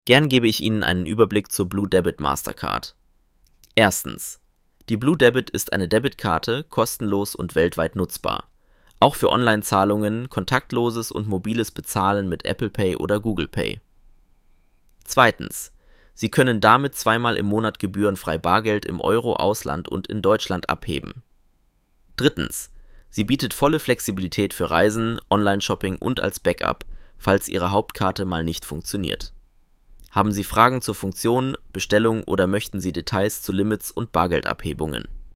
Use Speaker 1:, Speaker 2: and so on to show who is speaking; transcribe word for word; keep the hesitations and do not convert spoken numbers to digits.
Speaker 1: Gern gebe ich Ihnen einen Überblick zur Blue Debit Mastercard. Erstens. Die Blue Debit ist eine Debitkarte, kostenlos und weltweit nutzbar. Auch für Online-Zahlungen, kontaktloses und mobiles Bezahlen mit Apple Pay oder Google Pay. Zweitens. Sie können damit zweimal im Monat gebührenfrei Bargeld im Euro-Ausland und in Deutschland abheben. Drittens. Sie bietet volle Flexibilität für Reisen, Online-Shopping und als Backup, falls Ihre Hauptkarte mal nicht funktioniert. Haben Sie Fragen zur Funktion, Bestellung oder möchten Sie Details zu Limits und Bargeldabhebungen?